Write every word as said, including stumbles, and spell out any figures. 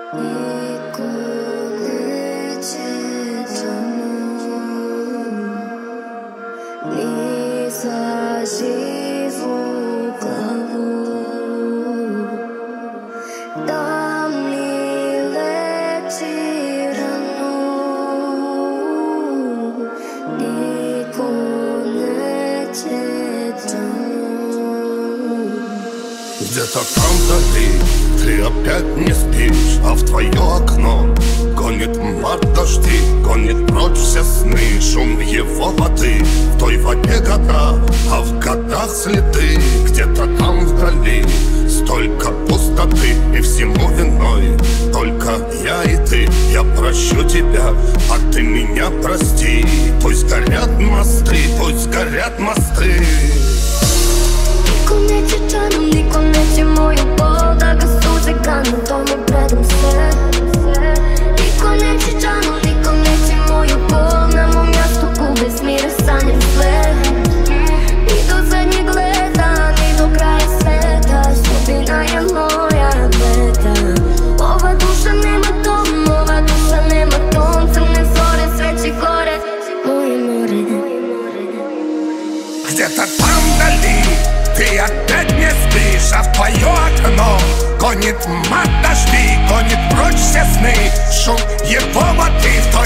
Не сажи в углу, там не лети рано, никого не тяну. Где-то там вдали ты опять не спишь, а в твое окно гонит март дожди, гонит прочь все сны. Шум его воды, в той воде года, а в годах следы. Где-то там вдали столько пустоты, и всему виной только я и ты. Я прощу тебя, а ты меня прости. Пусть горят мосты, пусть горят мосты. Никой не чечено, никой не че мою бол, да ga suze ganu, to me predam sve. Niko neće džanu, niko neće moju bol, na mom mjestu gube smire sanjem sve. Ni do zadnjeg leta, ni do kraja sveta, sudbina je moja meta. Ova duša nema dom, ova duša nema tom, crne zore, sveće gore, moje more. Где-то там вдали ты опять не спишь, а в твое окно гонит мат дожди, гонит прочь все сны. Шум его воды, в